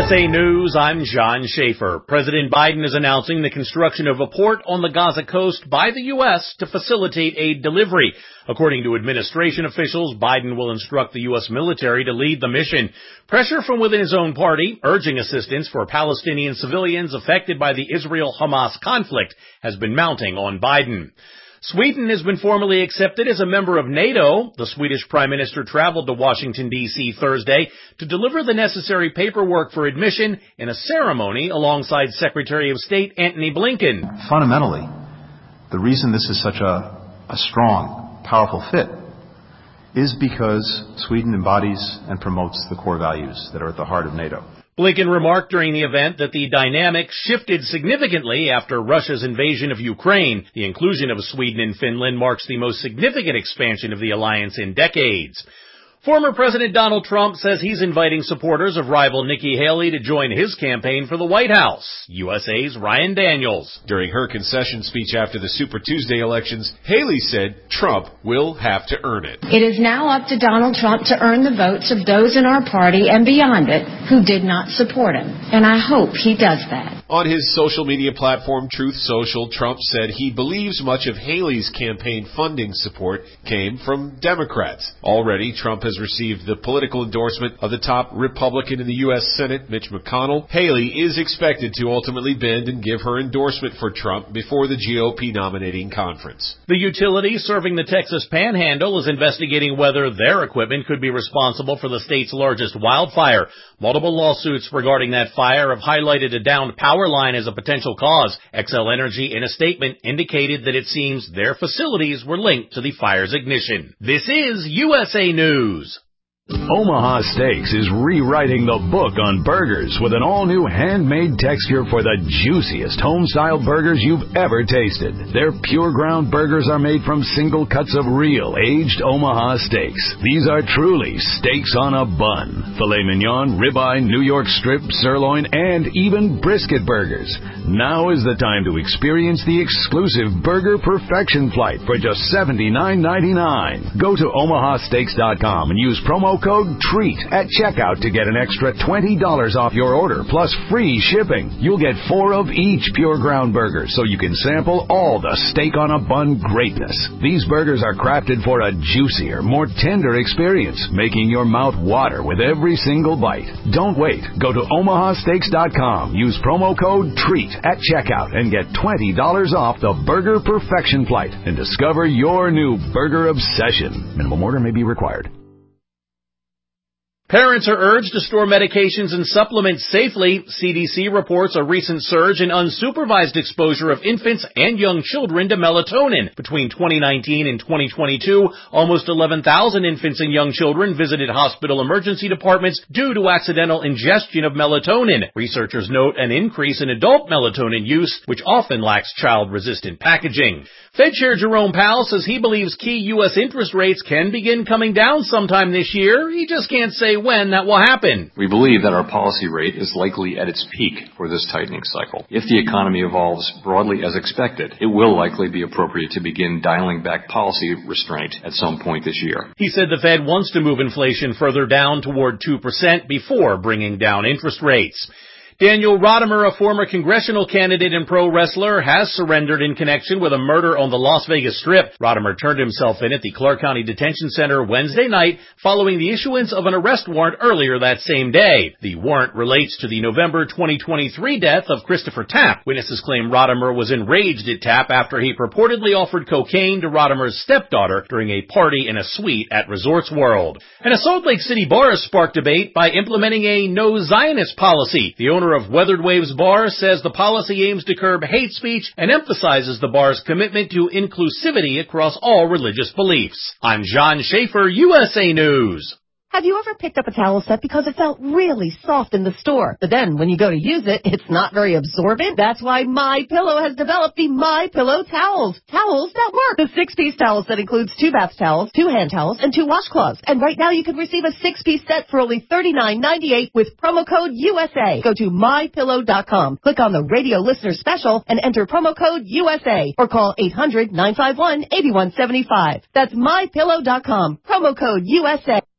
USA News, I'm John Schaefer. President Biden is announcing the construction of a port on the Gaza coast by the U.S. to facilitate aid delivery. According to administration officials, Biden will instruct the U.S. military to lead the mission. Pressure from within his own party, urging assistance for Palestinian civilians affected by the Israel-Hamas conflict, has been mounting on Biden. Sweden has been formally accepted as a member of NATO. The Swedish Prime Minister traveled to Washington, D.C. Thursday to deliver the necessary paperwork for admission in a ceremony alongside Secretary of State Antony Blinken. Fundamentally, the reason this is such a strong, powerful fit is because Sweden embodies and promotes the core values that are at the heart of NATO. Blinken remarked during the event that the dynamic shifted significantly after Russia's invasion of Ukraine. The inclusion of Sweden and Finland marks the most significant expansion of the alliance in decades. Former President Donald Trump says he's inviting supporters of rival Nikki Haley to join his campaign for the White House. USA's Ryan Daniels. During her concession speech after the Super Tuesday elections, Haley said Trump will have to earn it. It is now up to Donald Trump to earn the votes of those in our party and beyond it who did not support him. And I hope he does that. On his social media platform, Truth Social, Trump said he believes much of Haley's campaign funding support came from Democrats. Already, Trump has received the political endorsement of the top Republican in the U.S. Senate, Mitch McConnell. Haley is expected to ultimately bend and give her endorsement for Trump before the GOP nominating conference. The utility serving the Texas Panhandle is investigating whether their equipment could be responsible for the state's largest wildfire. Multiple lawsuits regarding that fire have highlighted a downed power line as a potential cause. Xcel Energy, in a statement, indicated that it seems their facilities were linked to the fire's ignition. This is USA News. Omaha Steaks is rewriting the book on burgers with an all-new handmade texture for the juiciest home-style burgers you've ever tasted. Their pure ground burgers are made from single cuts of real aged Omaha steaks. These are truly steaks on a bun. Filet mignon, ribeye, New York strip, sirloin, and even brisket burgers. Now is the time to experience the exclusive Burger Perfection Flight for just $79.99. Go to omahasteaks.com and use promo code TREAT at checkout to get an extra $20 off your order, plus free shipping. You'll get 4 of each pure ground burger, so you can sample all the steak on a bun greatness. These burgers are crafted for a juicier, more tender experience, making your mouth water with every single bite. Don't wait. Go to omahasteaks.com. Use promo code TREAT at checkout and get $20 off the Burger Perfection Flight and discover your new burger obsession. Minimum order may be required. Parents are urged to store medications and supplements safely. CDC reports a recent surge in unsupervised exposure of infants and young children to melatonin. Between 2019 and 2022, almost 11,000 infants and young children visited hospital emergency departments due to accidental ingestion of melatonin. Researchers note an increase in adult melatonin use, which often lacks child-resistant packaging. Fed Chair Jerome Powell says he believes key U.S. interest rates can begin coming down sometime this year. He just can't say when that will happen. We believe that our policy rate is likely at its peak for this tightening cycle. If the economy evolves broadly as expected, it will likely be appropriate to begin dialing back policy restraint at some point this year. He said the Fed wants to move inflation further down toward 2% before bringing down interest rates. Daniel Rodimer, a former congressional candidate and pro wrestler, has surrendered in connection with a murder on the Las Vegas Strip. Rodimer turned himself in at the Clark County Detention Center Wednesday night following the issuance of an arrest warrant earlier that same day. The warrant relates to the November 2023 death of Christopher Tapp. Witnesses claim Rodimer was enraged at Tapp after he purportedly offered cocaine to Rodimer's stepdaughter during a party in a suite at Resorts World. And a Salt Lake City bar has sparked debate by implementing a no Zionist policy. The owner of Weathered Waves Bar says the policy aims to curb hate speech and emphasizes the bar's commitment to inclusivity across all religious beliefs. I'm John Schaefer, USA News. Have you ever picked up a towel set because it felt really soft in the store, but then when you go to use it, it's not very absorbent? That's why MyPillow has developed the MyPillow towels. Towels that work. The 6-piece towel set includes 2 bath towels, 2 hand towels, and 2 washcloths. And right now you can receive a 6-piece set for only $39.98 with promo code USA. Go to MyPillow.com, click on the radio listener special, and enter promo code USA, or call 800-951-8175. That's MyPillow.com, promo code USA.